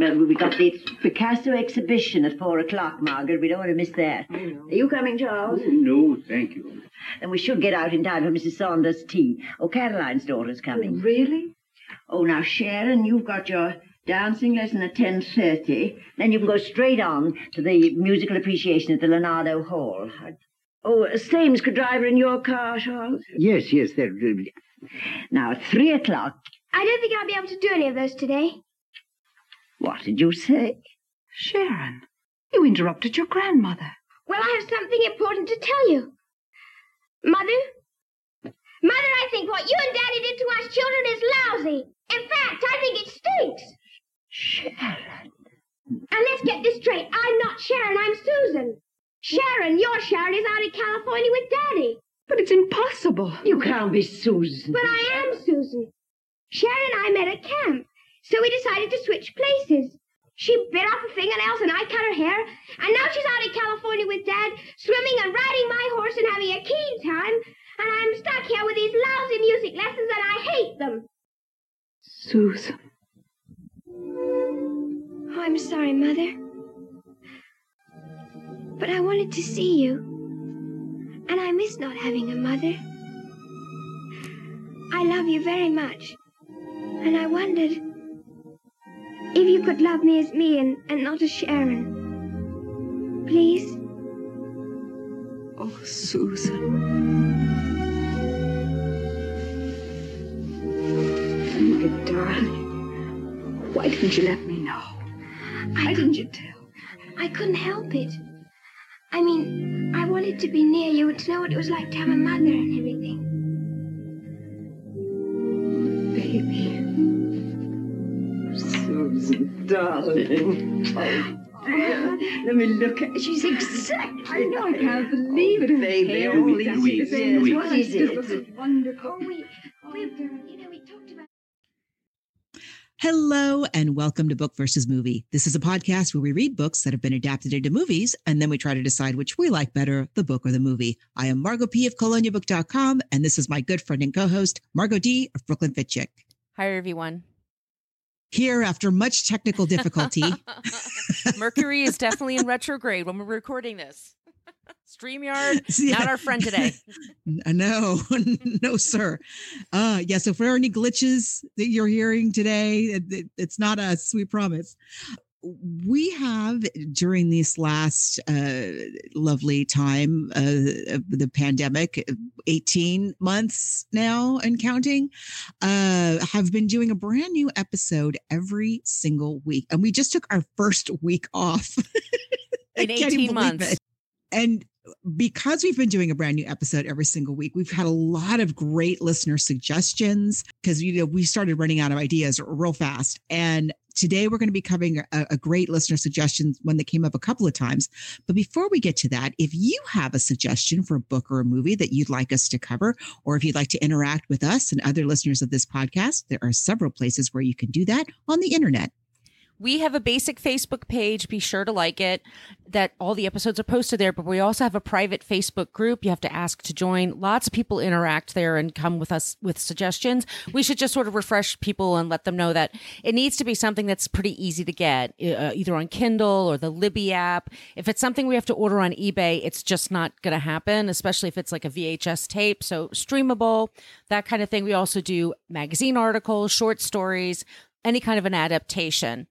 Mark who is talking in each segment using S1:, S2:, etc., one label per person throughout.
S1: Well, we got the Picasso exhibition at 4 o'clock, Margaret. We don't want to miss that. Are you coming, Charles?
S2: Oh, no, thank you.
S1: And we should get out in time for Mrs. Saunders' tea. Oh, Caroline's daughter's coming.
S3: Oh, really?
S1: Oh, now, Sharon, you've got your dancing lesson at 10:30. Then you can go straight on to the musical appreciation at the Leonardo Hall. Oh, Stames could drive her in your car, Charles?
S2: Yes.
S1: Now, at 3 o'clock...
S4: I don't think I'll be able to do any of those today.
S1: What did you say?
S3: Sharon, you interrupted your grandmother.
S4: Well, I have something important to tell you. Mother, I think what you and Daddy did to us children is lousy. In fact, I think it stinks.
S1: Sharon.
S4: And let's get this straight. I'm not Sharon, I'm Susan. Sharon, your Sharon, is out in California with Daddy.
S3: But it's impossible.
S1: You can't be Susan.
S4: But I am Susan. Sharon and I met at camp, so we decided to switch places. She bit off her fingernails and I cut her hair, and now she's out in California with Dad, swimming and riding my horse and having a keen time, and I'm stuck here with these lousy music lessons and I hate them.
S3: Susan.
S4: Oh, I'm sorry, Mother. But I wanted to see you, and I miss not having a mother. I love you very much, and I wondered if you could love me as me and not as Sharon. Please?
S3: Oh, Susan. My darling. Why didn't you let me know? Why didn't you tell me?
S4: I couldn't help it. I mean, I wanted to be near you and to know what it was like to have a mother and everything.
S3: Baby.
S1: Susan, darling. Oh, dear. Let me look at... She's exactly...
S3: I know, I can't believe it.
S1: Baby,
S2: Louise.
S1: What is it?
S3: This is wonderful.
S4: We talked about...
S5: Hello and welcome to Book versus Movie. This is a podcast where we read books that have been adapted into movies, and then we try to decide which we like better, the book or the movie. I am Margot P. of coloniabook.com, and this is my good friend and co-host, Margot D. of Brooklyn Fit Chick.
S6: Hi, everyone.
S5: Here, after much technical difficulty.
S6: Mercury is definitely in retrograde when we're recording this. StreamYard,
S5: Yeah.
S6: not our friend today.
S5: No, no, sir. So if there are any glitches that you're hearing today, it's not us, we promise. We have, during this last lovely time of the pandemic, 18 months now and counting, have been doing a brand new episode every single week. And we just took our first week off.
S6: In 18 months.
S5: And because we've been doing a brand new episode every single week, we've had a lot of great listener suggestions because, we started running out of ideas real fast. And today we're going to be covering a great listener suggestion, one that came up a couple of times. But before we get to that, if you have a suggestion for a book or a movie that you'd like us to cover, or if you'd like to interact with us and other listeners of this podcast, there are several places where you can do that on the internet.
S6: We have a basic Facebook page. Be sure to like it, that all the episodes are posted there. But we also have a private Facebook group. You have to ask to join. Lots of people interact there and come with us with suggestions. We should just sort of refresh people and let them know that it needs to be something that's pretty easy to get, either on Kindle or the Libby app. If it's something we have to order on eBay, it's just not going to happen, especially if it's like a VHS tape. So streamable, that kind of thing. We also do magazine articles, short stories, any kind of an adaptation.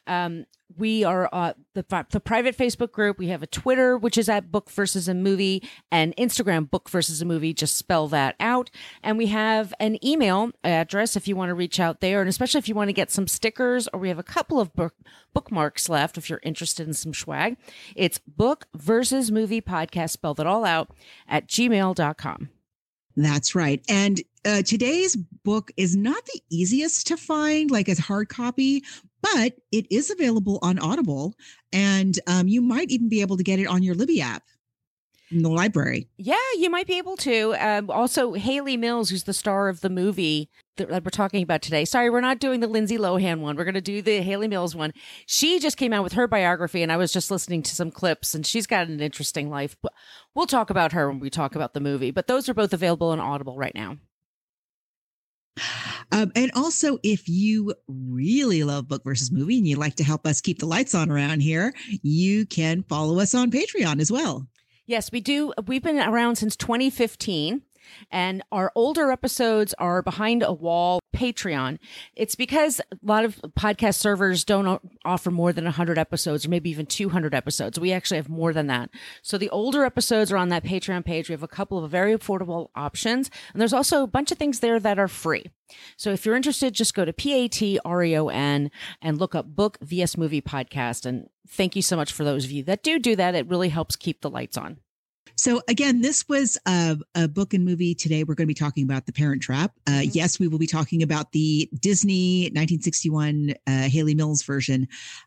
S6: We are the private Facebook group. We have a Twitter, which is at Book versus a Movie, and Instagram, Book versus a Movie. Just spell that out. And we have an email address if you want to reach out there, and especially if you want to get some stickers, or we have a couple of bookmarks left if you're interested in some swag. It's Book versus Movie Podcast, spelled it all out, at gmail.com.
S5: That's right. And today's book is not the easiest to find, like as hard copy, but it is available on Audible, and you might even be able to get it on your Libby app in the library.
S6: Yeah, you might be able to. Also, Hayley Mills, who's the star of the movie that we're talking about today. Sorry, we're not doing the Lindsay Lohan one. We're going to do the Hayley Mills one. She just came out with her biography, and I was just listening to some clips, and she's got an interesting life. But we'll talk about her when we talk about the movie. But those are both available on Audible right now.
S5: And also, if you really love Book versus Movie and you'd like to help us keep the lights on around here, you can follow us on Patreon as well.
S6: Yes, we do. We've been around since 2015. And our older episodes are behind a wall Patreon. It's because a lot of podcast servers don't offer more than 100 episodes or maybe even 200 episodes. We actually have more than that. So the older episodes are on that Patreon page. We have a couple of very affordable options. And there's also a bunch of things there that are free. So if you're interested, just go to Patreon and look up Book vs Movie Podcast. And thank you so much for those of you that do that. It really helps keep the lights on.
S5: So again, this was a book and movie. Today, we're going to be talking about The Parent Trap. Yes, we will be talking about the Disney 1961 Haley Mills version.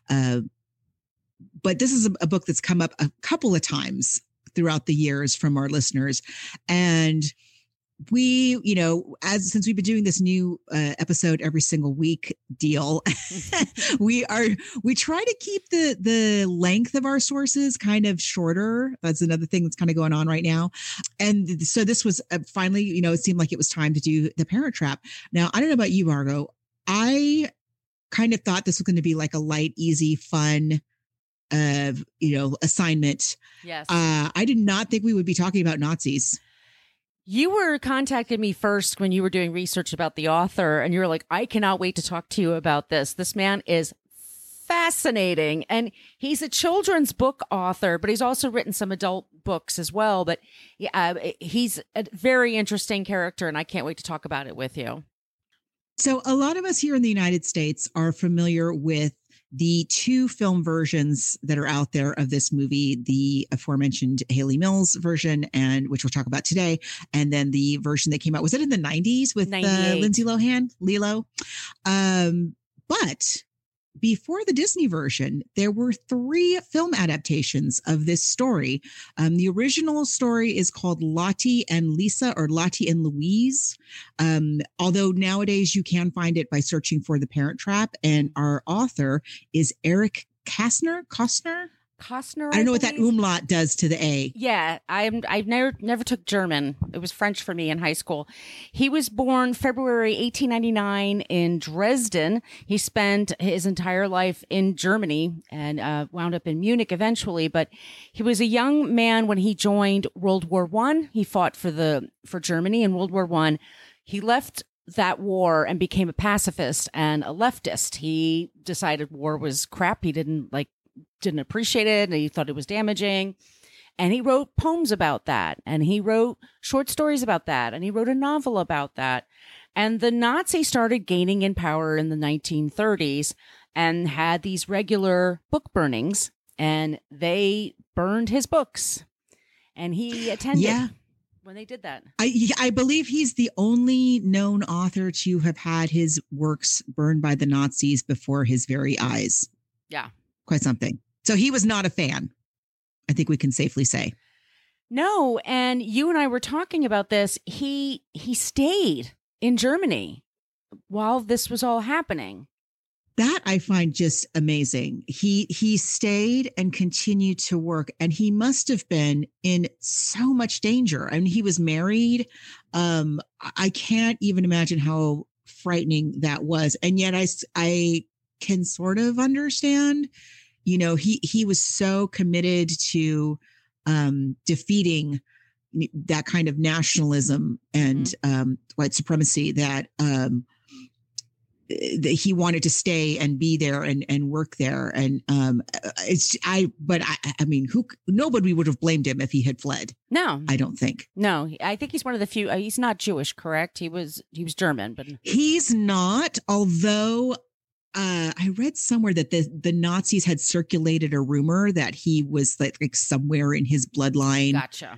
S5: But this is a book that's come up a couple of times throughout the years from our listeners. And we, since we've been doing this new episode every single week deal, we try to keep the length of our sources kind of shorter. That's another thing that's kind of going on right now. And so this was finally, it seemed like it was time to do The Parent Trap. Now, I don't know about you, Margot. I kind of thought this was going to be like a light, easy, fun assignment.
S6: Yes.
S5: I did not think we would be talking about Nazis.
S6: You were contacting me first when you were doing research about the author, and you were like, I cannot wait to talk to you about this. This man is fascinating, and he's a children's book author, but he's also written some adult books as well. But he's a very interesting character, and I can't wait to talk about it with you.
S5: So a lot of us here in the United States are familiar with the two film versions that are out there of this movie, the aforementioned Haley Mills version, and which we'll talk about today, and then the version that came out, was it in the 90s with Lindsay Lohan, Lilo? But before the Disney version, there were 3 film adaptations of this story. The original story is called Lottie and Lisa, or Lottie and Louise. Although nowadays you can find it by searching for The Parent Trap, and our author is Eric Kastner.
S6: Costner.
S5: I don't know what that umlaut does to the A.
S6: Yeah, I've never took German. It was French for me in high school. He was born February 1899 in Dresden. He spent his entire life in Germany and wound up in Munich eventually. But he was a young man when he joined World War I. He fought for Germany in World War I. He left that war and became a pacifist and a leftist. He decided war was crap. He didn't appreciate it, and he thought it was damaging. And he wrote poems about that, and he wrote short stories about that, and he wrote a novel about that. And the Nazis started gaining in power in the 1930s and had these regular book burnings, and they burned his books. And he attended when they did that.
S5: I believe he's the only known author to have had his works burned by the Nazis before his very eyes.
S6: Yeah.
S5: Quite something. So he was not a fan, I think we can safely say.
S6: No, and you and I were talking about this. He stayed in Germany while this was all happening.
S5: That I find just amazing. He stayed and continued to work, and he must have been in so much danger. I mean, he was married. I can't even imagine how frightening that was. And yet I can sort of understand, he was so committed to defeating that kind of nationalism and white supremacy that he wanted to stay and be there and work there. And nobody would have blamed him if he had fled.
S6: No,
S5: I don't think.
S6: No, I think he's one of the few. He's not Jewish, correct? He was German, but
S5: he's not. Although I read somewhere that the Nazis had circulated a rumor that he was like somewhere in his bloodline.
S6: Gotcha.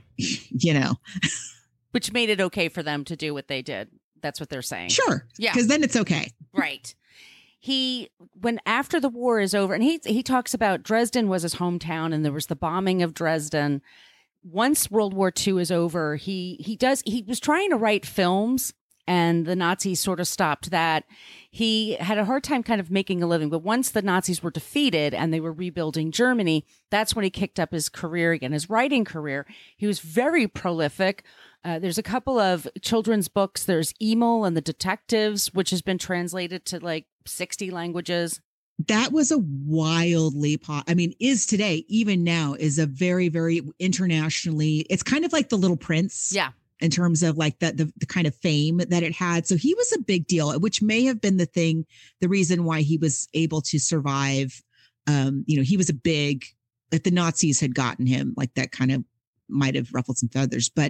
S6: Which made it okay for them to do what they did. That's what they're saying.
S5: Sure. Yeah. Because then it's okay.
S6: Right. When after the war is over, and he talks about Dresden was his hometown, and there was the bombing of Dresden. Once World War II is over, he was trying to write films, and the Nazis sort of stopped that. He had a hard time kind of making a living, but once the Nazis were defeated and they were rebuilding Germany, that's when he kicked up his career again, his writing career. He was very prolific. There's a couple of children's books. There's Emil and the Detectives, which has been translated to like 60 languages.
S5: That was a wildly is today, even now, is a very, very internationally, it's kind of like The Little Prince.
S6: Yeah.
S5: In terms of like the kind of fame that it had. So he was a big deal, which may have been the reason why he was able to survive. He was like the Nazis had gotten him, like that kind of might have ruffled some feathers. But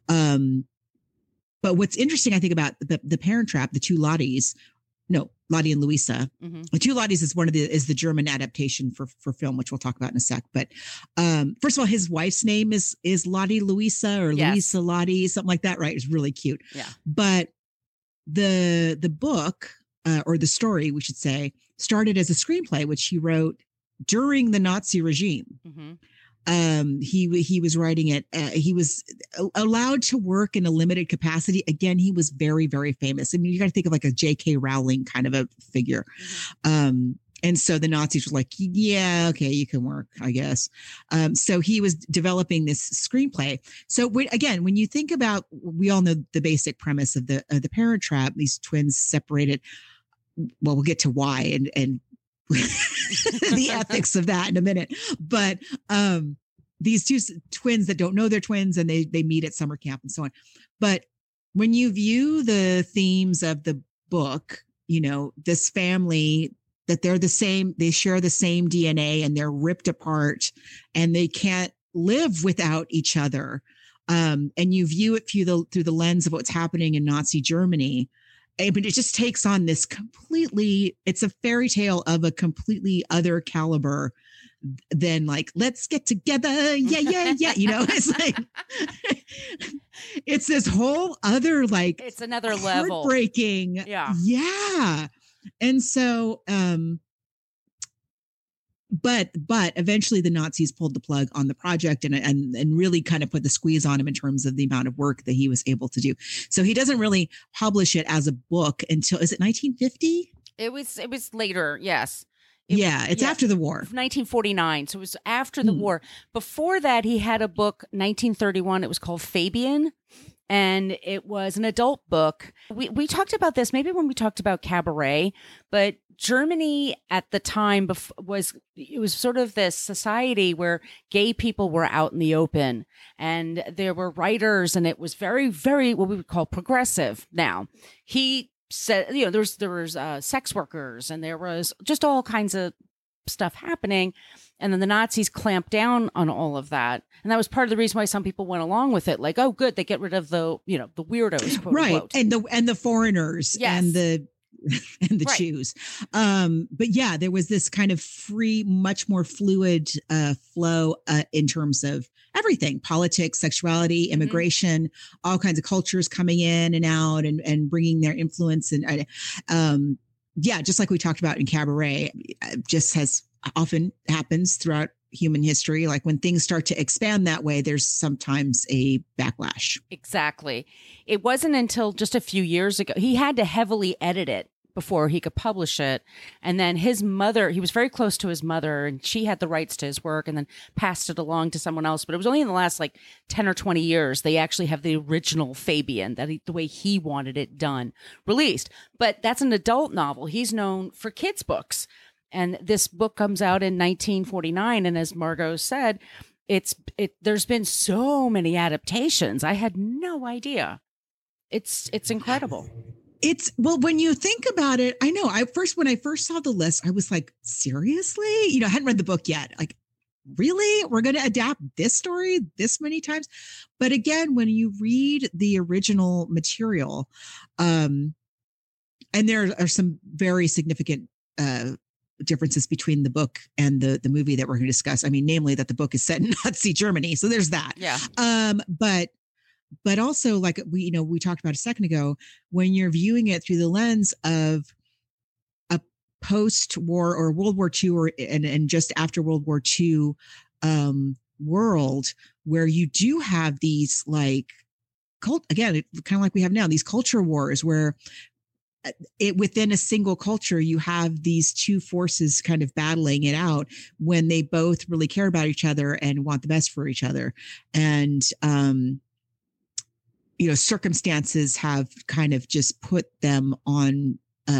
S5: what's interesting, I think, about the Parent Trap, the two Lotties, Lottie and Louisa. Mm-hmm. The Two Lotties is the German adaptation for film, which we'll talk about in a sec. But first of all, his wife's name is Lottie Louisa or yes. Louisa Lottie, something like that, right? It's really cute.
S6: Yeah.
S5: But the book or the story, we should say, started as a screenplay, which he wrote during the Nazi regime. Mm-hmm. He was writing it. He was allowed to work in a limited capacity. Again, he was very, very famous. I mean, you got to think of like a J.K. Rowling kind of a figure. Mm-hmm. And so the Nazis were like, yeah, okay, you can work, I guess. So he was developing this screenplay. So when you think about, we all know the basic premise of the Parent Trap, these twins separated. Well, we'll get to why and the ethics of that in a minute. But these two twins that don't know they're twins, and they meet at summer camp and so on. But when you view the themes of the book, this family, that they're the same, they share the same DNA, and they're ripped apart and they can't live without each other. And you view it through the lens of what's happening in Nazi Germany. But it just takes on this it's a fairy tale of a completely other caliber than like, let's get together. Yeah. It's like, it's this whole other, like,
S6: it's another level.
S5: Heartbreaking.
S6: Yeah.
S5: Yeah. And so, but eventually the Nazis pulled the plug on the project and really kind of put the squeeze on him in terms of the amount of work that he was able to do. So he doesn't really publish it as a book until, is it 1950?
S6: It was later. Yes.
S5: It's after the war.
S6: 1949. So it was after the war. Before that, he had a book, 1931. It was called Fabian. And it was an adult book. We talked about this maybe when we talked about Cabaret, but Germany at the time was sort of this society where gay people were out in the open, and there were writers, and it was very, very what we would call progressive. Now, he said, there was sex workers, and there was just all kinds of stuff happening. And then the Nazis clamped down on all of that. And that was part of the reason why some people went along with it. Like, oh, good, they get rid of the weirdos, quote,
S5: right.
S6: Unquote.
S5: And the foreigners. Yes. And the right. Jews. But yeah, there was this kind of free, much more fluid flow in terms of everything: politics, sexuality, immigration, all kinds of cultures coming in and out and bringing their influence. And just like we talked about in Cabaret, just has often happens throughout human history. Like when things start to expand that way, there's sometimes a backlash.
S6: Exactly. It wasn't until just a few years ago, he had to heavily edit it before he could publish it. And then his mother, he was very close to his mother, and she had the rights to his work and then passed it along to someone else. But it was only in the last 10 or 20 years, they actually have the original Fabian, the way he wanted it done, released. But that's an adult novel. He's known for kids' books. And this book comes out in 1949. And as Margot said, there's been so many adaptations. I had no idea. It's incredible.
S5: When you think about it, I know when I first saw the list, I was like, seriously? I hadn't read the book yet. Like, really? We're going to adapt this story this many times? But again, when you read the original material, and there are some very significant differences between the book and the movie that we're going to discuss. I mean, namely that the book is set in Nazi Germany. So there's that.
S6: Yeah.
S5: But also, like we talked about a second ago, when you're viewing it through the lens of a post-war or World War II and just after World War II world, where you do have these again, kind of like we have now, these culture wars where within a single culture, you have these two forces kind of battling it out when they both really care about each other and want the best for each other. And, circumstances have kind of just put them on,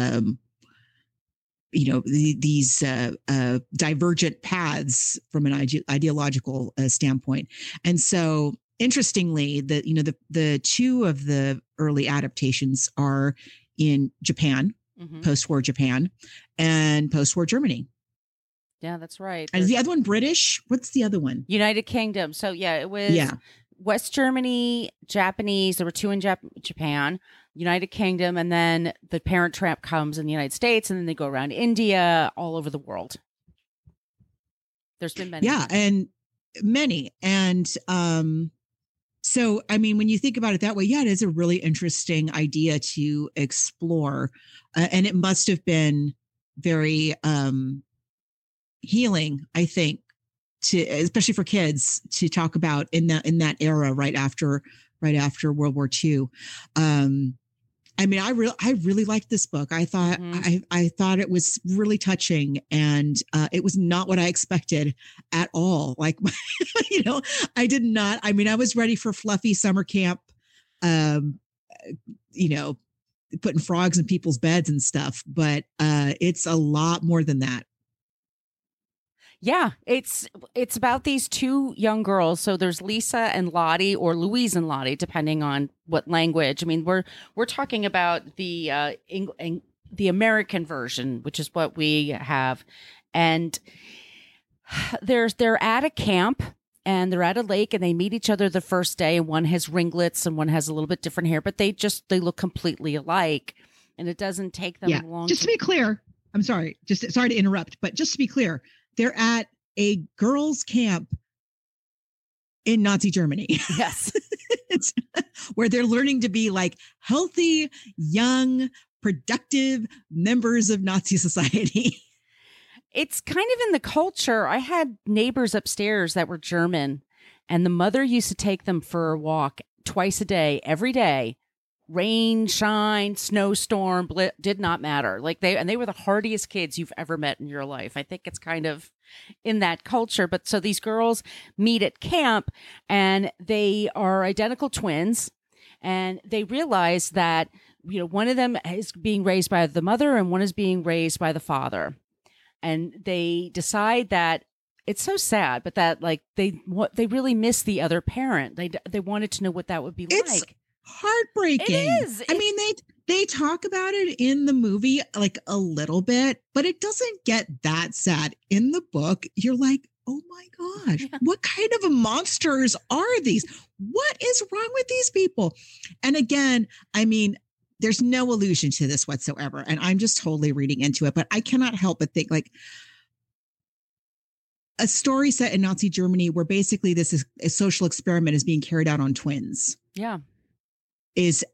S5: these divergent paths from an ideological standpoint. And so, interestingly, the two of the early adaptations are in Japan, post-war Japan, and post-war Germany.
S6: Yeah, that's right.
S5: And is the other one British? What's the other one?
S6: United Kingdom. So yeah, it was West Germany, Japanese. There were two in Japan, United Kingdom, and then the Parent Trap comes in the United States, and then they go around India, all over the world. There's been many.
S5: Yeah, and many. And so, I mean, when you think about it that way, yeah, it is a really interesting idea to explore. And it must have been very healing, I think, especially for kids to talk about in that era right after World War II. I mean, I really liked this book. I thought I thought it was really touching, and it was not what I expected at all. Like, I did not. I mean, I was ready for fluffy summer camp, putting frogs in people's beds and stuff. But it's a lot more than that.
S6: Yeah, it's about these two young girls. So there's Lisa and Lottie, or Louise and Lottie, depending on what language. I mean, we're talking about the American version, which is what we have, and they're at a camp and they're at a lake and they meet each other the first day. And one has ringlets and one has a little bit different hair, but they look completely alike, and it doesn't take them long.
S5: Just to be clear, I'm sorry, sorry to interrupt, but just to be clear. They're at a girls' camp in Nazi Germany.
S6: Yes.
S5: Where they're learning to be like healthy, young, productive members of Nazi society.
S6: It's kind of in the culture. I had neighbors upstairs that were German, and the mother used to take them for a walk twice a day, every day. Rain, shine, snowstorm, did not matter. Like they were the hardiest kids you've ever met in your life. I think it's kind of in that culture. But so these girls meet at camp, and they are identical twins, and they realize that, one of them is being raised by the mother and one is being raised by the father. And they decide that it's so sad, but that like they really miss the other parent. They wanted to know what that would be like.
S5: Heartbreaking.
S6: It is.
S5: I mean, they talk about it in the movie like a little bit, but it doesn't get that sad. In the book, you're like, oh my gosh, what kind of monsters are these? What is wrong with these people? And again, I mean, there's no allusion to this whatsoever. And I'm just totally reading into it, but I cannot help but think like a story set in Nazi Germany where basically this is a social experiment is being carried out on twins.
S6: Yeah.
S5: It's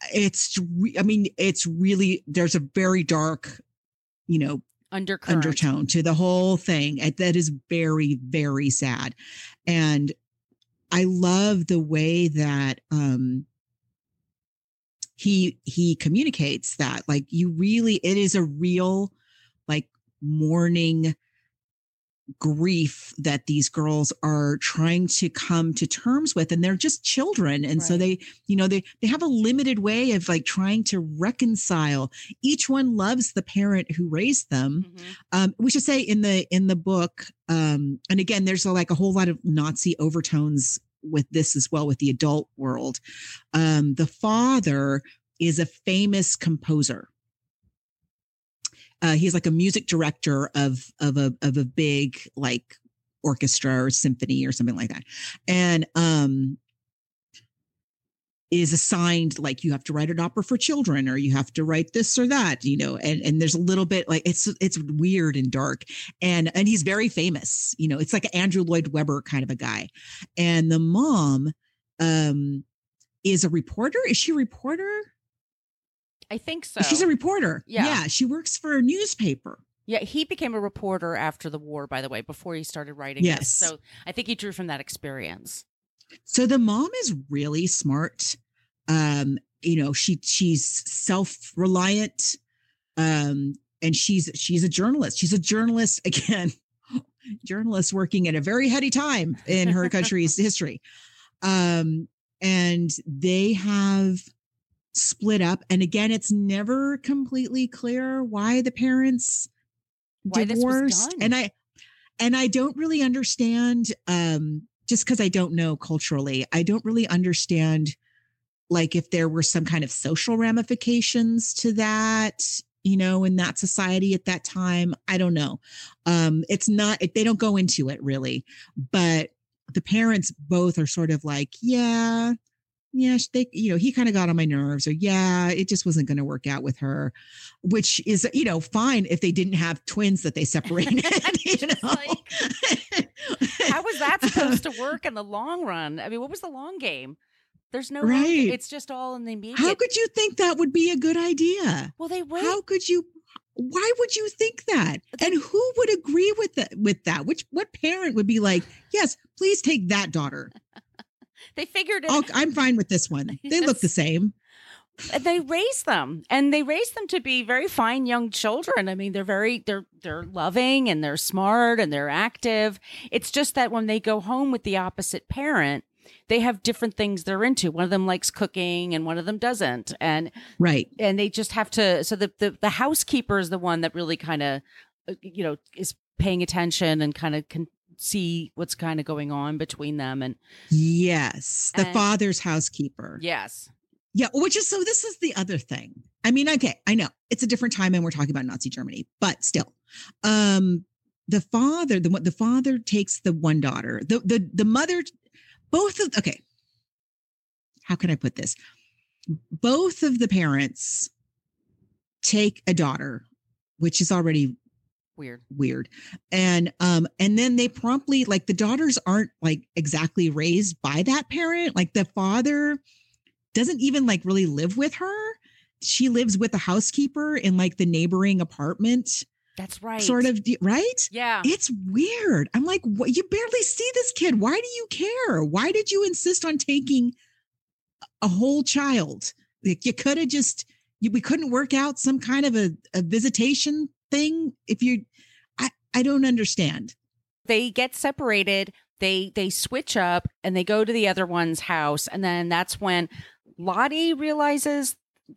S5: really, there's a very dark, undertone to the whole thing. That is very, very sad. And I love the way that, he communicates that, like, it is a real, like, mourning grief that these girls are trying to come to terms with, and they're just children, and so they have a limited way of like trying to reconcile. Each one loves the parent who raised them. We should say in the book, and again, there's a whole lot of Nazi overtones with this as well, with the adult world. The father is a famous composer. He's like a music director of a big like orchestra or symphony or something like that. And, is assigned, like, you have to write an opera for children, or you have to write this or that, and there's a little bit like, it's weird and dark, and he's very famous, it's like an Andrew Lloyd Webber kind of a guy. And the mom, is a reporter. Is she a reporter?
S6: I think so.
S5: She's a reporter.
S6: Yeah.
S5: She works for a newspaper.
S6: Yeah, he became a reporter after the war, by the way, before he started writing
S5: Yes.
S6: this. So I think he drew from that experience.
S5: So the mom is really smart. She's self-reliant. And she's a journalist. She's a journalist again, journalist working at a very heady time in her country's history. And they have split up. And again, it's never completely clear why the parents divorced. And I don't really understand, just because I don't know culturally, I don't really understand like if there were some kind of social ramifications to that, in that society at that time. I don't know. It's not, they don't go into it really, but the parents both are sort of like, yeah, they, he kind of got on my nerves, or it just wasn't going to work out with her, which is, fine if they didn't have twins that they separated.
S6: How was that supposed to work in the long run? I mean, what was the long game? There's no
S5: right.
S6: It's just all in the immediate.
S5: How could you think that would be a good idea?
S6: Well, they wait.
S5: Why would you think that? And who would agree with that? What parent would be like, yes, please take that daughter?
S6: They figured it.
S5: I'm fine with this one. They look the same.
S6: They raise them, to be very fine young children. I mean, they're loving and they're smart and they're active. It's just that when they go home with the opposite parent, they have different things they're into. One of them likes cooking and one of them doesn't. And
S5: right.
S6: And they just have to, so the housekeeper is the one that really kind of, is paying attention and kind of can see what's kind of going on between them. And
S5: yes, the father's housekeeper.
S6: Yes.
S5: Yeah. This is the other thing. I mean, okay, I know it's a different time and we're talking about Nazi Germany, but still, the father takes the one daughter, the mother, okay. How can I put this? Both of the parents take a daughter, which is already weird. And then they promptly, like, the daughters aren't like exactly raised by that parent. Like, the father doesn't even like really live with her. She lives with a housekeeper in like the neighboring apartment.
S6: That's right.
S5: Sort of, right?
S6: Yeah.
S5: It's weird. I'm like, what? You barely see this kid. Why do you care? Why did you insist on taking a whole child? Like, you could have we couldn't work out some kind of a visitation thing. I don't understand.
S6: They get separated. They switch up and they go to the other one's house. And then that's when Lottie realizes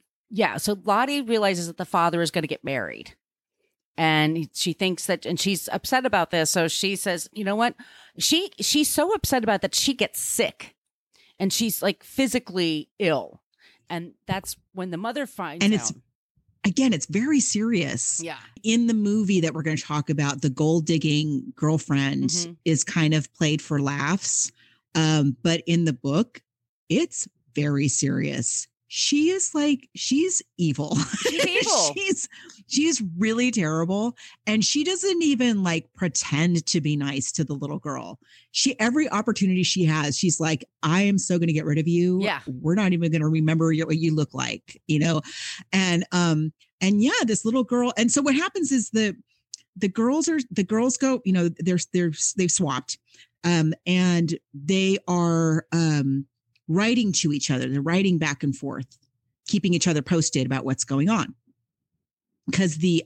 S6: that the father is going to get married. And she thinks that, and she's upset about this. So she says, you know what? She's so upset about that she gets sick and she's like physically ill. And that's when the mother finds out.
S5: It's very serious.
S6: Yeah.
S5: In the movie that we're going to talk about, the gold digging girlfriend is kind of played for laughs. But in the book, it's very serious. She's evil.
S6: She's evil.
S5: She's really terrible. And she doesn't even like pretend to be nice to the little girl. Every opportunity she has, she's like, I am so going to get rid of you.
S6: Yeah.
S5: We're not even going to remember what you look like, and this little girl. And so what happens is the girls go, they've swapped, and they are, writing to each other. They're writing back and forth, keeping each other posted about what's going on. Because the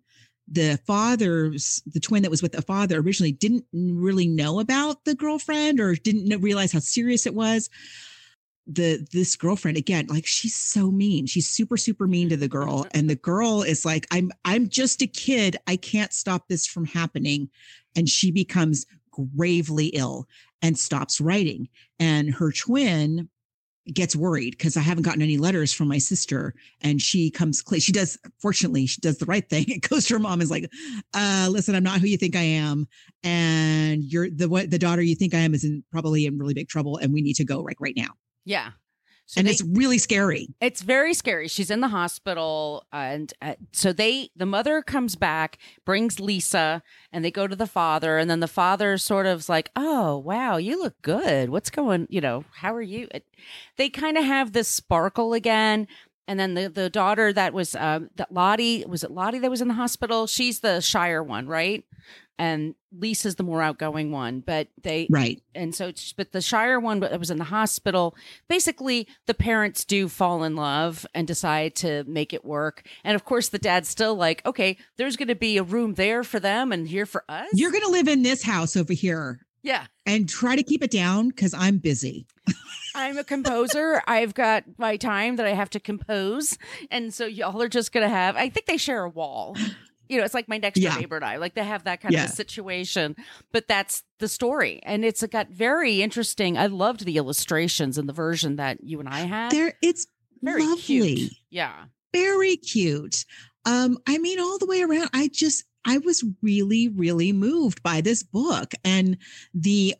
S5: twin that was with the father originally didn't really know about the girlfriend or didn't realize how serious it was. This girlfriend, again, like, she's so mean. She's super, super mean to the girl. And the girl is like, I'm just a kid. I can't stop this from happening. And she becomes gravely ill and stops writing. And her twin gets worried because I haven't gotten any letters from my sister. And she fortunately, she does the right thing. It goes to her mom, is like, listen, I'm not who you think I am. And you're the daughter you think I am is probably in really big trouble. And we need to go right now.
S6: Yeah. So
S5: it's really scary.
S6: It's very scary. She's in the hospital. And so the mother comes back, brings Lisa, and they go to the father. And then the father sort of is like, oh, wow, you look good. What's going, how are you? They kind of have this sparkle again. And then the daughter that was that Lottie, was it Lottie that was in the hospital? She's the shyer one, right? And Lisa's the more outgoing one, but
S5: right.
S6: And so, but the shyer one that was in the hospital, basically the parents do fall in love and decide to make it work. And of course, the dad's still like, okay, there's going to be a room there for them and here for us.
S5: You're going to live in this house over here.
S6: Yeah.
S5: And try to keep it down because I'm busy.
S6: I'm a composer. I've got my time that I have to compose. And so y'all are just going to have, I think they share a wall. You know, it's like my next door neighbor and I, like they have that kind of a situation, but that's the story. And it's got very interesting. I loved the illustrations in the version that you and I had.
S5: It's
S6: very
S5: lovely.
S6: Cute. Yeah.
S5: Very cute. I mean, all the way around, I was really, really moved by this book and the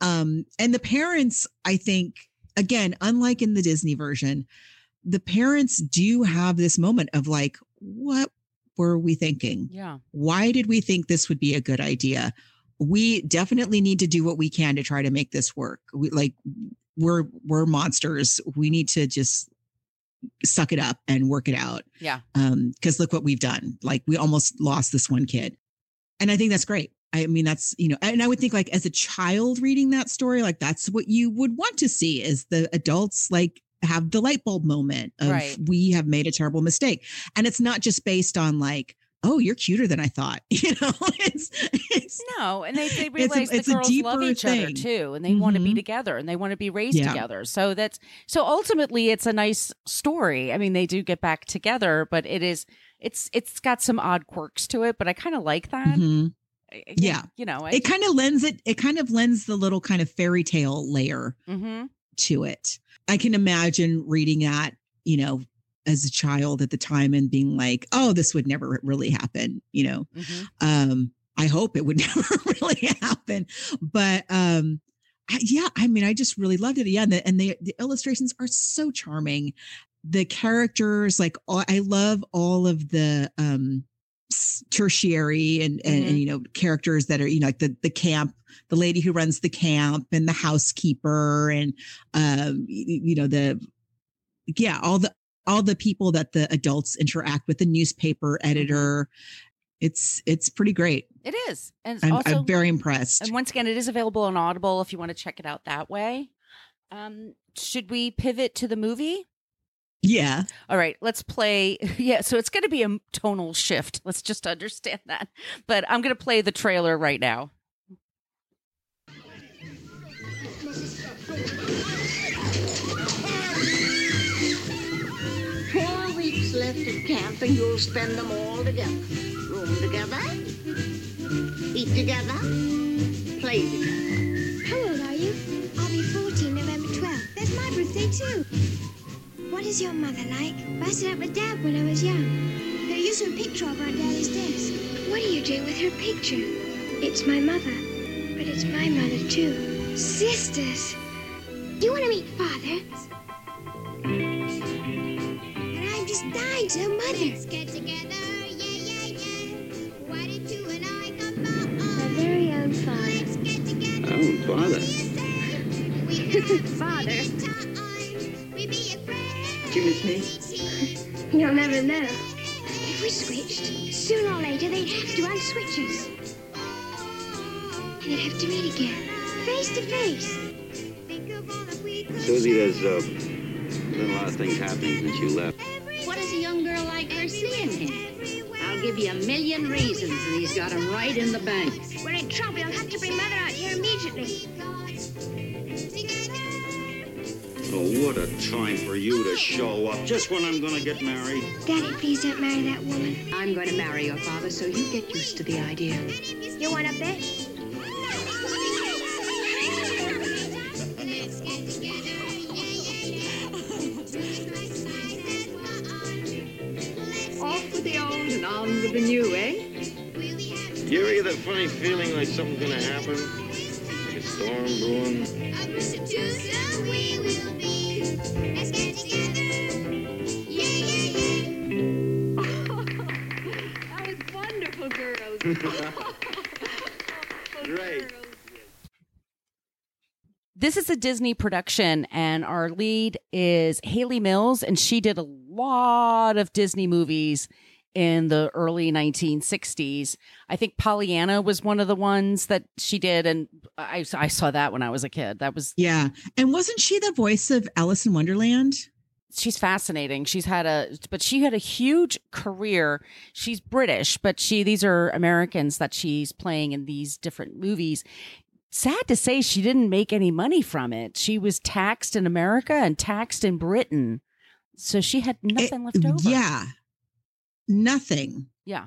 S5: parents, I think, again, unlike in the Disney version, the parents do have this moment of like, what were we thinking?
S6: Yeah.
S5: Why did we think this would be a good idea? We definitely need to do what we can to try to make this work. We're monsters. We need to just suck it up and work it out.
S6: Yeah.
S5: Because look what we've done. Like we almost lost this one kid. And I think that's great. I mean, that's, you know, and I would think like as a child reading that story, like that's what you would want to see is the adults like have the light bulb moment of we have made a terrible mistake. And it's not just based on like, oh, you're cuter than I thought. You know, it's
S6: no. And they realize the girls love each other too. And they want to be together and they want to be raised together. So so ultimately it's a nice story. I mean, they do get back together, but it's got some odd quirks to it, but I kind of like that.
S5: Mm-hmm. Yeah.
S6: You know,
S5: it kind of lends the little kind of fairy tale layer to it. I can imagine reading that, you know, as a child at the time and being like, oh, this would never really happen. You know, I hope it would never really happen. But I mean, I just really loved it. Yeah. And the illustrations are so charming. The characters, like I love all of the tertiary and you know, characters that are, you know, like the camp, the lady who runs the camp and the housekeeper and you know, all the people that the adults interact with, the newspaper editor. It's pretty great.
S6: It is. And
S5: I'm very impressed.
S6: And once again, it is available on Audible if you want to check it out that way. Should we pivot to the movie?
S5: Yeah.
S6: All right, let's play. Yeah, so it's going to be a tonal shift. Let's just understand that. But I'm going to play the trailer right now.
S7: 4 weeks left at camp and you'll spend them all together. Room together, eat together, play together.
S4: How old are you? I'll be 14 November 12th. That's my birthday, too. What is your mother like? Busted up with Dad when I was young. There used to be a picture of her on Daddy's desk. What are you doing with her picture? It's my mother. But it's my mother, too. Sisters. You want to meet Father? And I'm just dying to know Mother. Let's get together, yeah. Why did you and I come out? My very own father. Let's get together.
S2: Oh, father.
S4: Father.
S3: Do you miss me?
S4: You'll never know. If we switched, sooner or later they'd have to unswitch us. And they'd have to meet again, face to face.
S2: Susie, there's been a lot of things happening since you left.
S7: What does a young girl like her see in him? I'll give you a million reasons, and he's got them right in the bank.
S4: We're in trouble. You'll have to bring Mother out here immediately.
S2: Oh, what a time for you to show up, just when I'm going to get married.
S4: Daddy, please don't marry that woman.
S3: I'm going to marry your father, so you get used to the idea.
S4: You want a bet?
S3: Off with the old and on with the new, eh?
S2: You ever get that funny feeling like something's going to happen? Like a storm brewing?
S3: That was wonderful, girls.
S2: Great.
S6: This is a Disney production, and our lead is Haley Mills, and she did a lot of Disney movies in the early 1960s. I think Pollyanna was one of the ones that she did, and I saw that when I was a kid. That was
S5: Yeah. And wasn't she the voice of Alice in Wonderland?
S6: She's fascinating. She had a huge career. She's British, but these are Americans that she's playing in these different movies. Sad to say, she didn't make any money from it. She was taxed in America and taxed in Britain. So she had nothing left over.
S5: Yeah. Nothing.
S6: Yeah.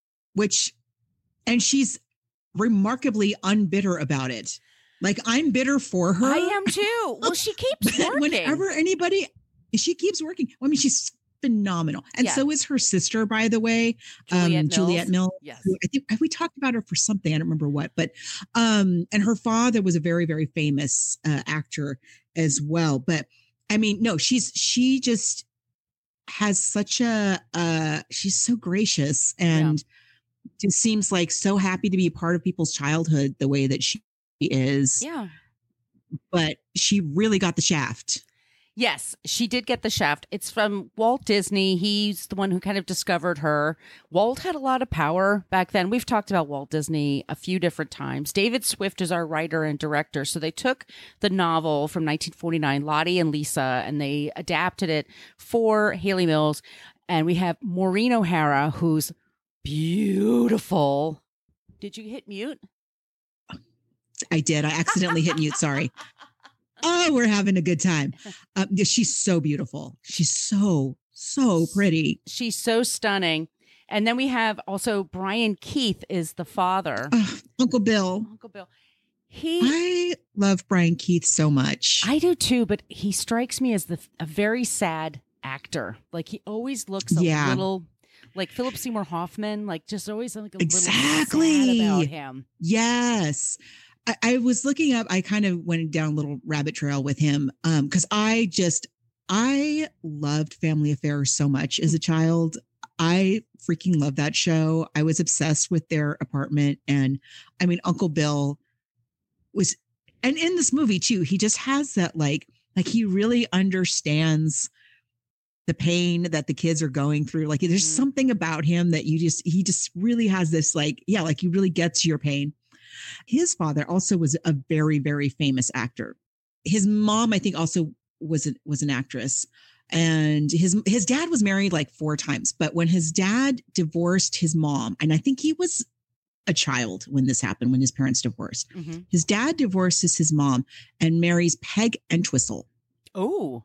S5: And she's remarkably unbitter about it. Like, I'm bitter for her.
S6: I am too. Well, she keeps working.
S5: Whenever she keeps working. I mean, she's phenomenal. And so is her sister, by the way, Juliette Mills.
S6: Yes.
S5: Who I think we talked about her for something. I don't remember what, but, and her father was a very, very famous actor as well. But I mean, no, she just has such she's so gracious and just seems like so happy to be a part of people's childhood the way that she is.
S6: Yeah.
S5: But she really got the shaft.
S6: Yes, she did get the shaft. It's from Walt Disney. He's the one who kind of discovered her. Walt had a lot of power back then. We've talked about Walt Disney a few different times. David Swift is our writer and director. So they took the novel from 1949, Lottie and Lisa, and they adapted it for Haley Mills. And we have Maureen O'Hara, who's beautiful. Did you hit mute?
S5: I did. I accidentally hit mute. Sorry. Oh, we're having a good time. She's so beautiful. She's so pretty.
S6: She's so stunning. And then we have also Brian Keith is the father.
S5: Uncle Bill.
S6: Uncle Bill.
S5: I love Brian Keith so much.
S6: I do too, but he strikes me as a very sad actor. Like, he always looks a little like Philip Seymour Hoffman, like just always like a little sad about him.
S5: Yes. I was looking up, I kind of went down a little rabbit trail with him because I loved Family Affairs so much as a child. I freaking love that show. I was obsessed with their apartment. And I mean, Uncle Bill was, and in this movie too, he just has that like he really understands the pain that the kids are going through. Like, there's something about him that he just really has this like he really gets your pain. His father also was a very, very famous actor. His mom, I think, also was an actress. And his dad was married like 4 times. But when his dad divorced his mom, and I think he was a child when this happened, when his parents divorced, his dad divorces his mom and marries Peg Entwistle.
S6: Oh,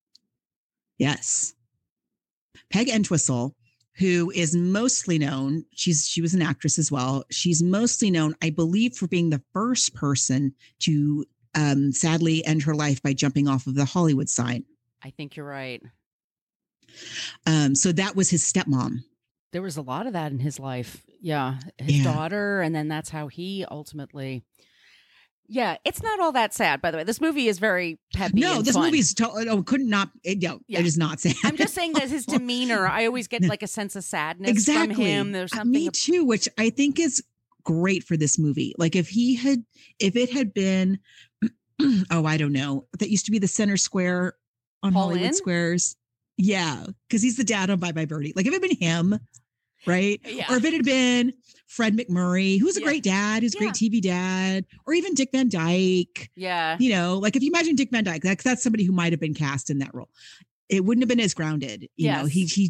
S5: yes. Peg Entwistle, who is mostly known, she was an actress as well. She's mostly known, I believe, for being the first person to sadly end her life by jumping off of the Hollywood sign.
S6: I think you're right.
S5: So that was his stepmom.
S6: There was a lot of that in his life. Yeah. His daughter. And then that's how he ultimately. Yeah. It's not all that sad, by the way. This movie is very peppy.
S5: No, this movie is it is not sad.
S6: I'm just saying that his demeanor, I always get like a sense of sadness from him. There's something.
S5: Me too, which I think is great for this movie. Like if it had been, I don't know, that used to be the center square on
S6: Paul
S5: Hollywood
S6: Inn?
S5: Squares. Yeah. Because he's the dad on Bye Bye Birdie. Like if it had been him, right?
S6: Yeah.
S5: Or if it had been Fred McMurray, who's a great dad, who's a great TV dad, or even Dick Van Dyke.
S6: Yeah.
S5: You know, like if you imagine Dick Van Dyke, that's somebody who might have been cast in that role. It wouldn't have been as grounded. You know,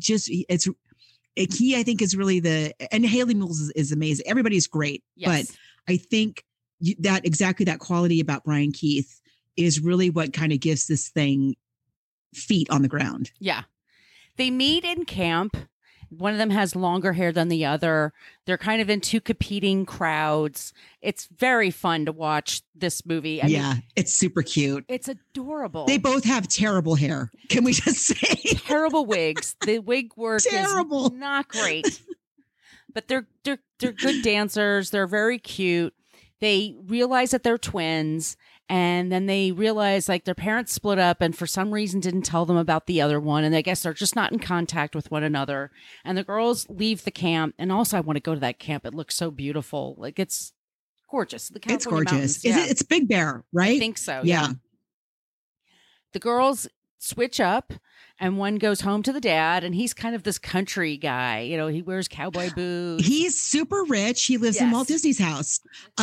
S5: I think is really and Haley Mills is amazing. Everybody's great.
S6: Yes.
S5: But I think that quality about Brian Keith is really what kind of gives this thing feet on the ground.
S6: Yeah. They meet in camp. One of them has longer hair than the other. They're kind of in 2 competing crowds. It's very fun to watch this movie. I mean,
S5: it's super cute.
S6: It's adorable.
S5: They both have terrible hair. Can we just say?
S6: Terrible wigs. The wig work
S5: terrible.
S6: is not great. But they're good dancers. They're very cute. They realize that they're twins, and then they realize like their parents split up and for some reason didn't tell them about the other one. And I guess they're just not in contact with one another. And the girls leave the camp. And also I want to go to that camp. It looks so beautiful. Like it's Gorgeous. The
S5: It's
S6: California
S5: gorgeous.
S6: mountains.
S5: Is
S6: Yeah.
S5: it? It's Big Bear, right?
S6: I think so.
S5: Yeah.
S6: The girls switch up and one goes home to the dad, and he's kind of this country guy. You know, he wears cowboy boots.
S5: He's super rich. He lives in
S6: Yes.
S5: Walt Disney's house.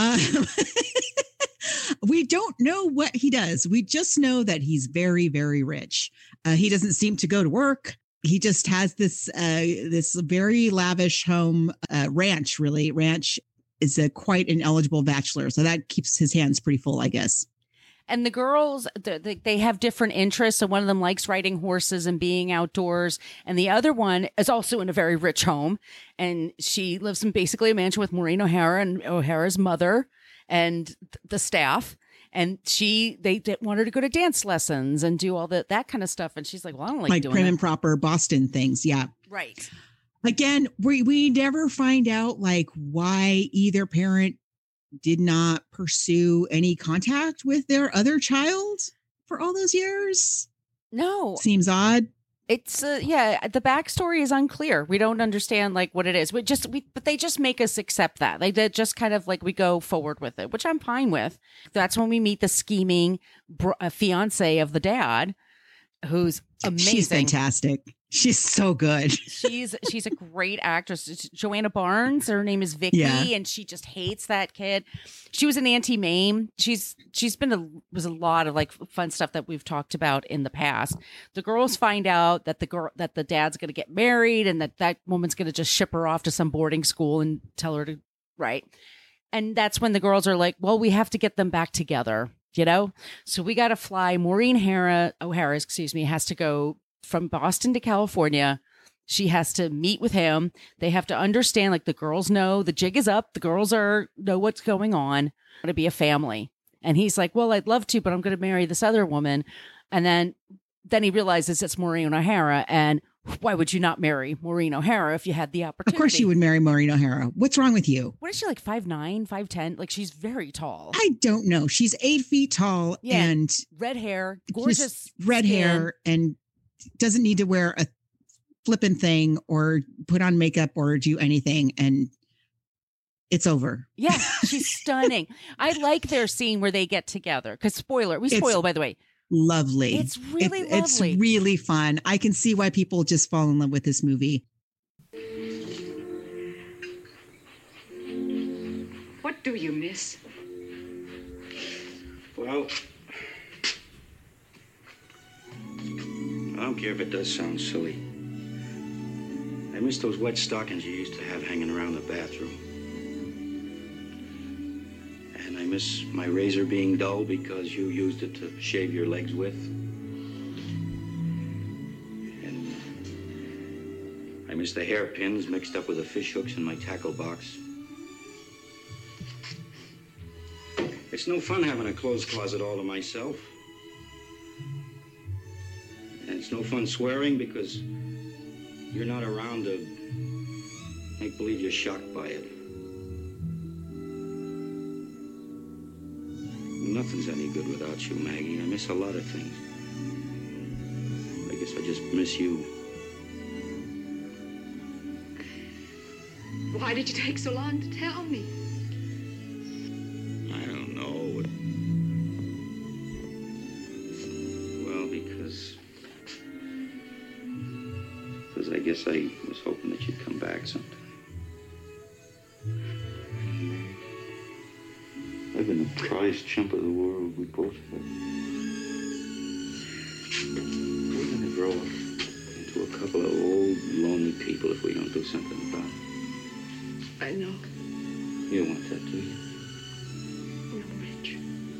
S5: We don't know what he does. We just know that he's very, very rich. He doesn't seem to go to work. He just has this very lavish home, ranch. Really, ranch is quite an eligible bachelor, so that keeps his hands pretty full, I guess.
S6: And the girls, they have different interests. So one of them likes riding horses and being outdoors. And the other one is also in a very rich home. And she lives in basically a mansion with Maureen O'Hara and O'Hara's mother and the staff. And they want her to go to dance lessons and do all that kind of stuff. And she's like, well, I don't like doing
S5: prim
S6: that.
S5: and proper Boston things. Yeah.
S6: Right.
S5: Again, we never find out like why either parent did not pursue any contact with their other child for all those years.
S6: No.
S5: Seems odd.
S6: It's the backstory is unclear. We don't understand like what it is. But they just make us accept that. They just kind of like we go forward with it, which I'm fine with. That's when we meet the scheming fiance of the dad, who's amazing.
S5: She's fantastic. She's so good.
S6: She's a great actress. It's Joanna Barnes. Her name is Vicky, and she just hates that kid. She was an Auntie Mame. She's been was a lot of like fun stuff that we've talked about in the past. The girls find out that the dad's going to get married, and that woman's going to just ship her off to some boarding school and tell her to right. And that's when the girls are like, well, we have to get them back together, you know. So we got to fly. Maureen O'Hara, has to go from Boston to California. She has to meet with him. They have to understand, like the girls know the jig is up. The girls know what's going on. To be a family. And he's like, well, I'd love to, but I'm going to marry this other woman. And then he realizes it's Maureen O'Hara. And why would you not marry Maureen O'Hara if you had the opportunity?
S5: Of course you would marry Maureen O'Hara. What's wrong with you?
S6: What is she, like 5'9", 5'10"? Like she's very tall.
S5: I don't know. She's 8 feet tall and
S6: red hair, gorgeous
S5: red
S6: skin.
S5: hair, and doesn't need to wear a flippin' thing or put on makeup or do anything. And it's over.
S6: Yeah, she's stunning. I like their scene where they get together because we spoil, by the way.
S5: Lovely.
S6: It's really lovely.
S5: It's really fun. I can see why people just fall in love with this movie.
S3: What do you miss?
S8: Well, I don't care if it does sound silly. I miss those wet stockings you used to have hanging around the bathroom. And I miss my razor being dull because you used it to shave your legs with. And I miss the hairpins mixed up with the fish hooks in my tackle box. It's no fun having a clothes closet all to myself. And it's no fun swearing because you're not around to make believe you're shocked by it. Nothing's any good without you, Maggie. I miss a lot of things. I guess I just miss you.
S3: Why did you take so long to tell me?
S8: I don't know. Well, because I guess I was hoping that you'd come back sometime. I've been the prized chump of the world, we both have. We're gonna grow up into a couple of old, lonely people if we don't do something about it.
S3: I know.
S8: You don't want that, do you?
S3: No, Rich.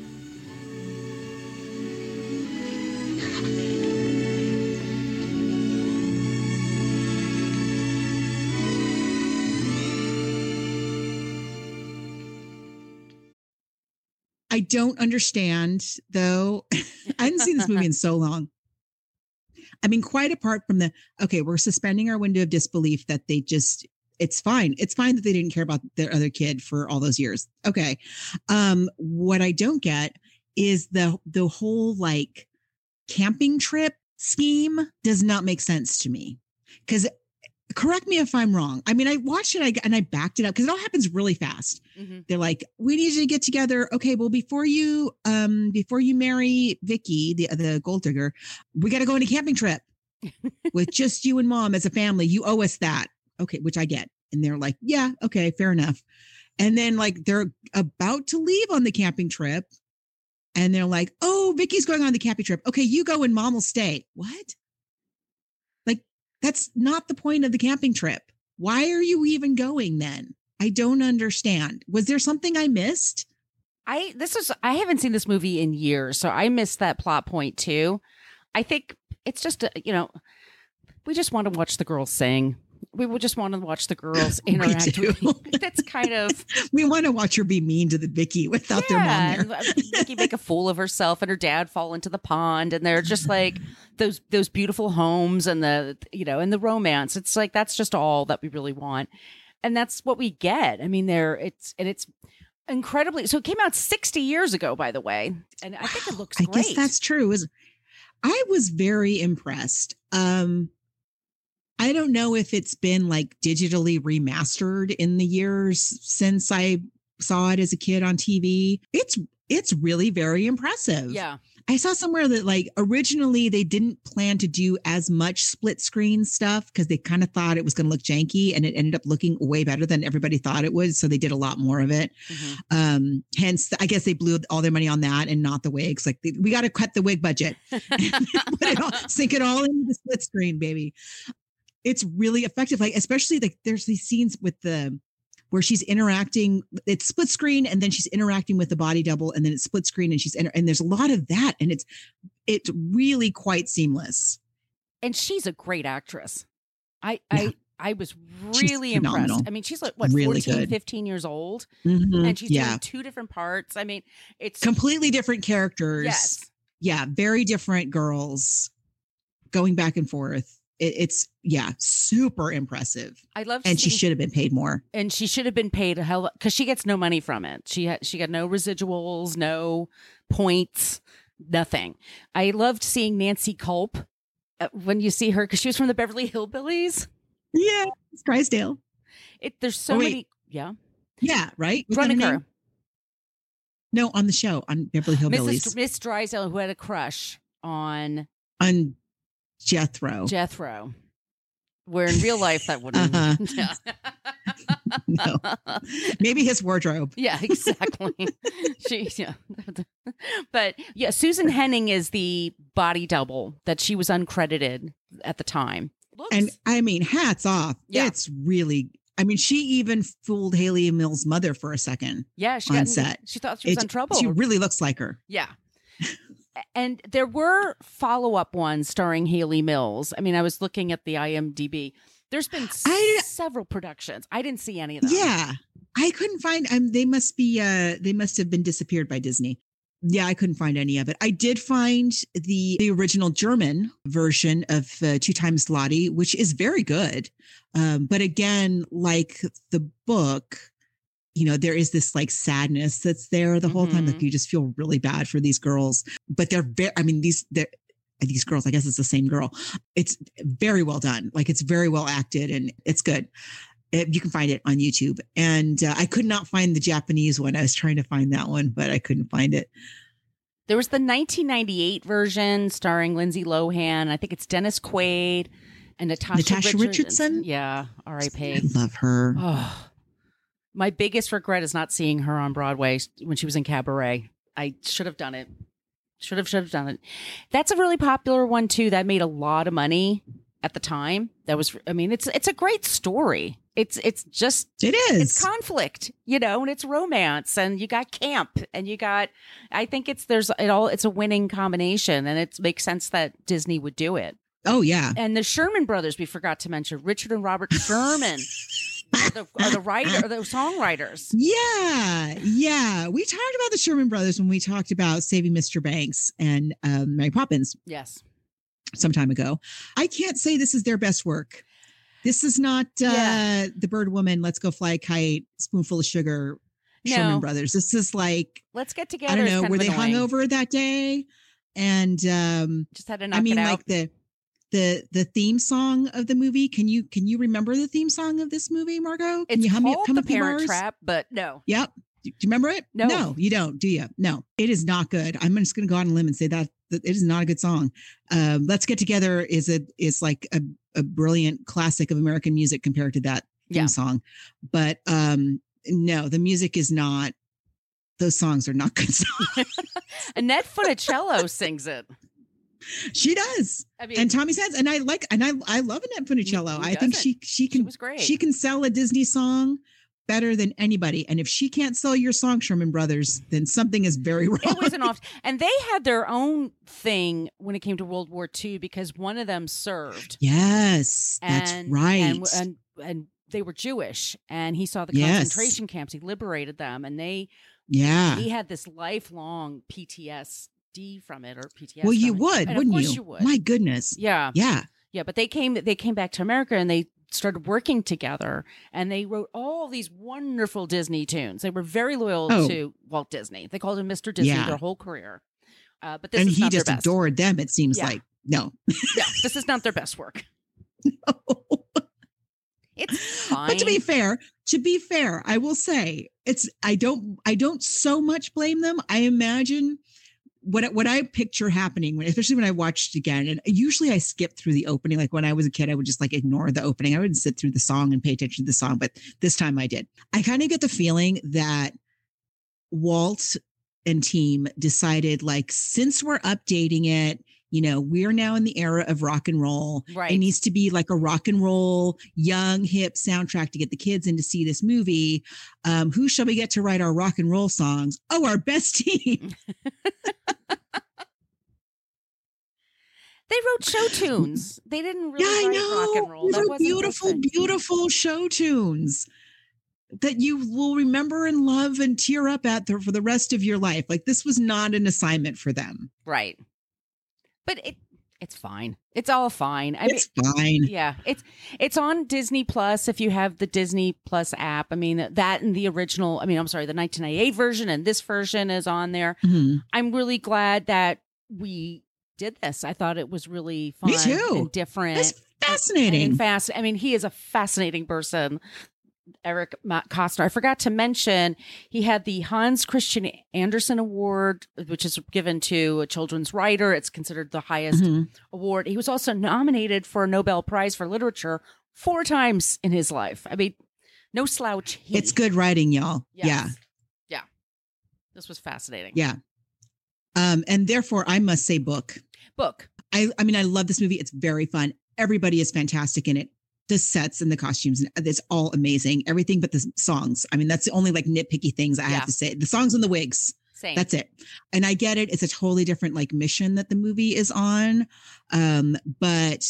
S5: I don't understand, though. I hadn't seen this movie in so long. I mean, quite apart from we're suspending our window of disbelief that it's fine. It's fine that they didn't care about their other kid for all those years. Okay. What I don't get is the whole like camping trip scheme does not make sense to me. Because correct me if I'm wrong. I mean, I watched it and I backed it up because it all happens really fast.
S6: Mm-hmm.
S5: They're like, we need you to get together. Okay, well, before you marry Vicky, the gold digger, we got to go on a camping trip with just you and mom as a family. You owe us that. Okay, which I get. And they're like, yeah, okay, fair enough. And then like they're about to leave on the camping trip. And they're like, oh, Vicky's going on the camping trip. Okay, you go and mom will stay. What? Like, that's not the point of the camping trip. Why are you even going then? I don't understand. Was there something I missed?
S6: I haven't seen this movie in years, so I missed that plot point too. I think it's just, we just want to watch the girls sing. We would just want to watch the girls interact. That's kind of.
S5: We want to watch her be mean to the Vicky without their mom there.
S6: Vicky make a fool of herself and her dad fall into the pond, and they're just like those beautiful homes and and the romance. It's like that's just all that we really want, and that's what we get. I mean, it's incredibly. So it came out 60 years ago, by the way, and I think it looks great.
S5: I guess that's true. I was very impressed. I don't know if it's been like digitally remastered in the years since I saw it as a kid on TV. It's really very impressive.
S6: Yeah.
S5: I saw somewhere that like originally they didn't plan to do as much split screen stuff because they kind of thought it was going to look janky, and it ended up looking way better than everybody thought it would. So they did a lot more of it. Mm-hmm. Hence, I guess they blew all their money on that and not the wigs. Like we got to cut the wig budget, sink it all into the split screen, baby. It's really effective. Like, especially like there's these scenes with where she's interacting, it's split screen and then she's interacting with the body double and then it's split screen and and there's a lot of that. And it's really quite seamless.
S6: And she's a great actress. I was really impressed. I mean, she's like, what, really 14, good. 15 years old?
S5: Mm-hmm.
S6: And she's doing two different parts. I mean, it's
S5: completely different characters.
S6: Yes.
S5: Yeah. Very different girls going back and forth. It's super impressive.
S6: I love,
S5: and she should have been paid more.
S6: And she should have been paid a hell because she gets no money from it. She got no residuals, no points, nothing. I loved seeing Nancy Culp when you see her because she was from the Beverly Hillbillies.
S5: Yeah, it's Drysdale.
S6: There's so many. Yeah,
S5: right.
S6: Bruniker.
S5: No, on the show on Beverly Hillbillies,
S6: Miss Drysdale, who had a crush on Jethro. Where in real life that wouldn't.
S5: No. Maybe his wardrobe.
S6: Yeah, exactly. But yeah, Susan Henning is the body double that she was uncredited at the time.
S5: And I mean, hats off. Yeah. It's really, I mean, she even fooled Haley Mills' mother for a second.
S6: Yeah, on set. She thought she was in trouble.
S5: She really looks like her.
S6: Yeah. And there were follow-up ones starring Haley Mills. I mean, I was looking at the IMDb. There's been several productions. I didn't see any of them.
S5: Yeah. I couldn't find, they must have been disappeared by Disney. Yeah, I couldn't find any of it. I did find the original German version of Two Times Lottie, which is very good. But again, like the book, there is this like sadness that's there the whole time. Like you just feel really bad for these girls, but they're these girls, I guess it's the same girl. It's very well done. Like it's very well acted and it's good. You can find it on YouTube. And I could not find the Japanese one. I was trying to find that one, but I couldn't find it.
S6: There was the 1998 version starring Lindsay Lohan. I think it's Dennis Quaid and Natasha Richardson. Yeah. R.I.P.
S5: I love her.
S6: Oh. My biggest regret is not seeing her on Broadway when she was in Cabaret. I should have done it. Should have done it. That's a really popular one too. That made a lot of money at the time. That was, I mean, it's a great story. It is. It's conflict, and it's romance, and you got camp, and you got. I think it's a winning combination, and it makes sense that Disney would do it.
S5: Oh yeah.
S6: And the Sherman Brothers, we forgot to mention, Richard and Robert Sherman. Are the songwriters.
S5: Yeah. We talked about the Sherman Brothers when we talked about Saving Mr. Banks and Mary Poppins.
S6: Yes.
S5: Some time ago. I can't say this is their best work. This is not The Bird Woman, Let's Go Fly a Kite, Spoonful of Sugar, Sherman Brothers. This is like,
S6: let's get together.
S5: I don't know, were they hungover that day? And
S6: just had to knock it out.
S5: Like the the theme song of the movie. Can you remember the theme song of this movie, Margot? Can
S6: It's
S5: you
S6: called
S5: come
S6: The
S5: up with
S6: Parent
S5: bars?
S6: Trap, but no.
S5: Yep. Do you remember it?
S6: No.
S5: You don't, do you? No, it is not good. I'm just going to go on a limb and say that it is not a good song. Let's Get Together is like a brilliant classic of American music compared to that theme song. But no, the music is not. Those songs are not good songs.
S6: Annette Funicello sings it.
S5: She does.
S6: I mean,
S5: And Tommy says, and I love Annette Funicello. I think she can
S6: was great.
S5: She can sell a Disney song better than anybody. And if she can't sell your song, Sherman Brothers, then something is very wrong.
S6: It was an off. And they had their own thing when it came to World War II because one of them served.
S5: Yes, that's right.
S6: And they were Jewish, and he saw the
S5: Yes.
S6: concentration camps. He liberated them, and he had this lifelong PTSD from it, or PTSD.
S5: Well, you would,
S6: and
S5: wouldn't
S6: of course
S5: you?
S6: would.
S5: My goodness.
S6: Yeah.
S5: Yeah.
S6: But they came back to America, and they started working together, and they wrote all these wonderful Disney tunes. They were very loyal to Walt Disney. They called him Mr. Disney their whole career. But this
S5: And
S6: is
S5: he
S6: not
S5: just
S6: their best.
S5: adored them, it seems like. No.
S6: Yeah, this is not their best work. It's fine.
S5: But to be fair, I will say I don't so much blame them. I imagine what I picture happening especially when I watched it again, and usually I skip through the opening. Like when I was a kid, I would just like ignore the opening. I wouldn't sit through the song and pay attention to the song, but this time I did. I kind of get the feeling that Walt and team decided, like, since we're updating it, we're now in the era of rock and roll.
S6: Right.
S5: It needs to be like a rock and roll, young, hip soundtrack to get the kids in to see this movie. Who shall we get to write our rock and roll songs? Oh, our best team.
S6: They wrote show tunes. They didn't really write rock and roll.
S5: They
S6: That
S5: wrote
S6: wasn't
S5: beautiful,
S6: their thing.
S5: beautiful show tunes that you will remember and love and tear up at for the rest of your life. Like, this was not an assignment for them.
S6: Right. But it's fine. It's all fine.
S5: It's fine.
S6: Yeah. It's on Disney Plus if you have the Disney Plus app. I mean, that and the original, the 1998 version and this version is on there.
S5: Mm-hmm.
S6: I'm really glad that we did this. I thought it was really fun.
S5: Me too.
S6: And different.
S5: It's fascinating.
S6: And he is a fascinating person. Eric Costner. I forgot to mention he had the Hans Christian Andersen Award, which is given to a children's writer. It's considered the highest award. He was also nominated for a Nobel Prize for Literature 4 times in his life. I mean, no slouch.
S5: It's good writing, y'all.
S6: Yes. Yeah. This was fascinating.
S5: Yeah. And therefore, I must say book. I love this movie. It's very fun. Everybody is fantastic in it. The sets and the costumes, it's all amazing. Everything but the songs. I mean, that's the only like nitpicky things I have to say. The songs and the wigs.
S6: Same.
S5: That's it. And I get it. It's a totally different like mission that the movie is on. But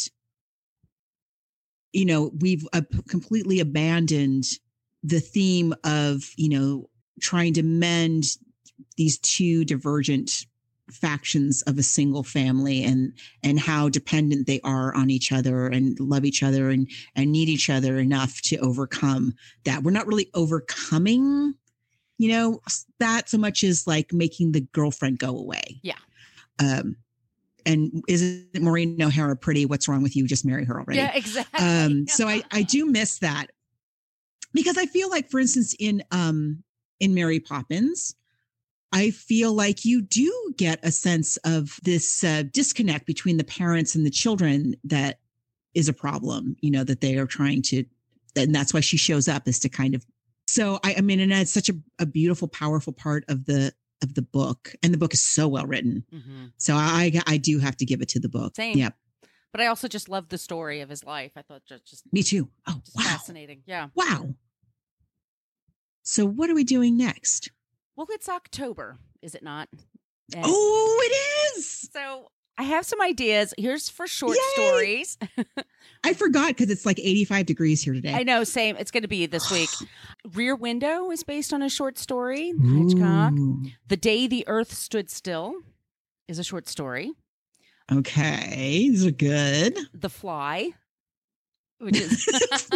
S5: we've completely abandoned the theme of, trying to mend these two divergent factions of a single family and how dependent they are on each other and love each other and need each other enough to overcome that. We're not really overcoming, that so much as like making the girlfriend go away.
S6: Yeah.
S5: And isn't Maureen O'Hara pretty? What's wrong with you? Just marry her already.
S6: Yeah, exactly.
S5: So I do miss that because I feel like, for instance, in Mary Poppins, I feel like you do get a sense of this disconnect between the parents and the children that is a problem, that they are trying to, and that's why she shows up, is to kind of, so and it's such a beautiful, powerful part of the book, and the book is so well written. Mm-hmm. So I do have to give it to the book.
S6: Same.
S5: Yep.
S6: But I also just love the story of his life. I thought just
S5: me too. Oh,
S6: just
S5: wow.
S6: Fascinating. Yeah.
S5: Wow. So what are we doing next?
S6: Well, it's October, is it not? And
S5: oh, it is.
S6: So I have some ideas. Here's for short
S5: Yay!
S6: Stories.
S5: I forgot because it's like 85 degrees here today.
S6: I know, same. It's going to be this week. Rear Window is based on a short story, Hitchcock.
S5: Ooh.
S6: The Day the Earth Stood Still is a short story.
S5: Okay, these are good.
S6: The Fly, which is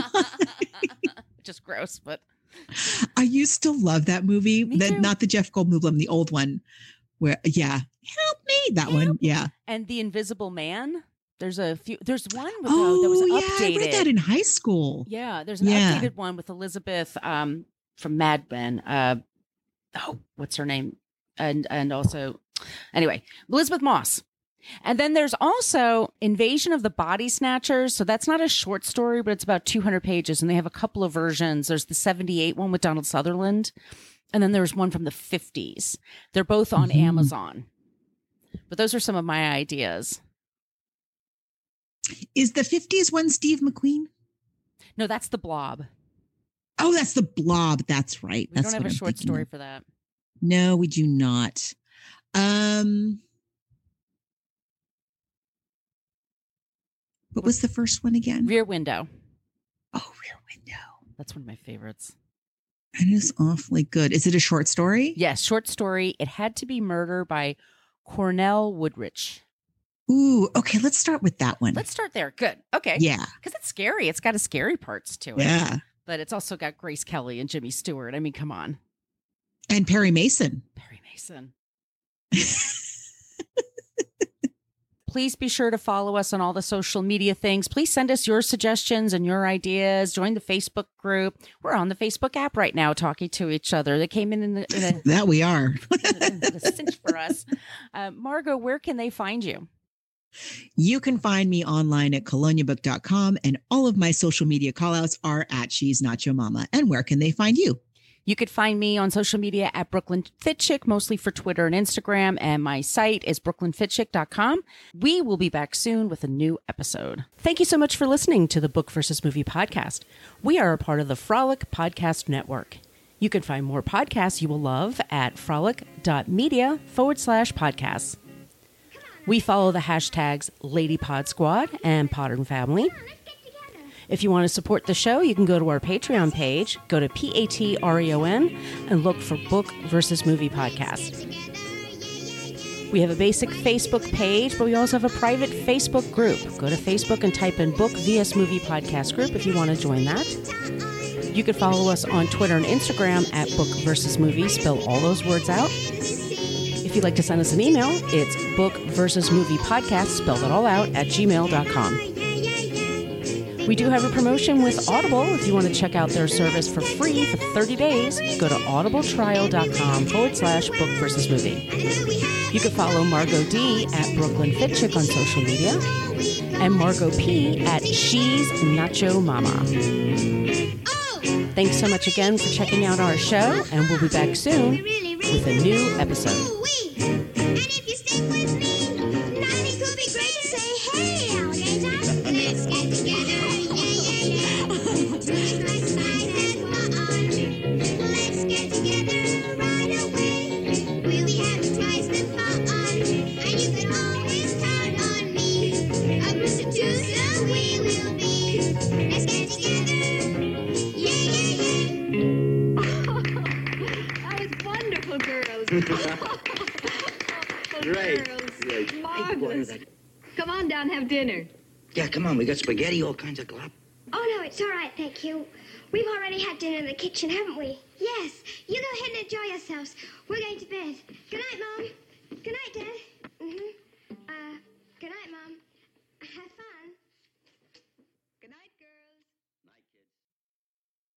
S6: just gross, but
S5: I used to love that movie.
S6: Me too.
S5: Not the Jeff Goldblum, the old one. Where, help me. That one, yeah.
S6: And The Invisible Man. There's a few. There's one with, that was updated.
S5: I read that in high school.
S6: Yeah, there's an updated one with Elizabeth from Mad Men. What's her name? And also, anyway, Elizabeth Moss. And then there's also Invasion of the Body Snatchers. So that's not a short story, but it's about 200 pages. And they have a couple of versions. There's the 78 one with Donald Sutherland. And then there's one from the 50s. They're both on Amazon. But those are some of my ideas.
S5: Is the 50s one Steve McQueen?
S6: No, that's The Blob.
S5: Oh, that's The Blob. That's right.
S6: We don't have a short story for that.
S5: No, we do not. What was the first one again?
S6: Rear Window.
S5: Oh, Rear Window.
S6: That's one of my favorites.
S5: It is awfully good. Is it a short story?
S6: Yes, short story. It Had to Be Murder by Cornell Woodrich.
S5: Ooh, okay. Let's start with that one.
S6: Let's start there. Good. Okay.
S5: Yeah.
S6: Because it's scary. It's got a scary parts to it.
S5: Yeah.
S6: But it's also got Grace Kelly and Jimmy Stewart. I mean, come on.
S5: And Perry Mason.
S6: Perry Mason. Please be sure to follow us on all the social media things. Please send us your suggestions and your ideas. Join the Facebook group. We're on the Facebook app right now talking to each other. They came in a
S5: that we are.
S6: in a cinch for us. Margot, where can they find you?
S5: You can find me online at coloniabook.com, and all of my social media callouts are at She's Not Your Mama. And where can they find you?
S6: You could find me on social media at Brooklyn Fit Chick, mostly for Twitter and Instagram, and my site is brooklynfitchick.com. We will be back soon with a new episode. Thank you so much for listening to the Book versus Movie podcast. We are a part of the Frolic Podcast Network. You can find more podcasts you will love at frolic.media/podcasts. We follow the hashtags LadyPodSquad and Podern Family. If you want to support the show, you can go to our Patreon page, go to Patreon, and look for Book versus Movie Podcast. We have a basic Facebook page, but we also have a private Facebook group. Go to Facebook and type in Book vs. Movie Podcast group if you want to join that. You can follow us on Twitter and Instagram at Book versus Movie. Spell all those words out. If you'd like to send us an email, it's Book versus Movie Podcast, spelled it all out, at gmail.com. We do have a promotion with Audible. If you want to check out their service for free for 30 days, go to audibletrial.com/book versus movie. You can follow Margot D at Brooklyn Fit Chick on social media and Margot P at She's Nacho Mama. Thanks so much again for checking out our show, and we'll be back soon with a new episode.
S4: And if you stick with me, nothing could be great to say, hey, alligator, let's get together, Let's get together right away. We'll be having twice the fun, and you can always count on me. A producer we will be. Let's get together,
S3: That was wonderful, girls.
S8: Great.
S3: Girls.
S8: Great.
S3: Marvelous. Come on down, have dinner.
S8: Yeah, come on. We got spaghetti, all kinds of glop.
S4: Oh, no, it's all right, thank you. We've already had dinner in the kitchen, haven't we? Yes. You go ahead and enjoy yourselves. We're going to bed. Good night, Mom. Good night, Dad. Good night, Mom. Have fun.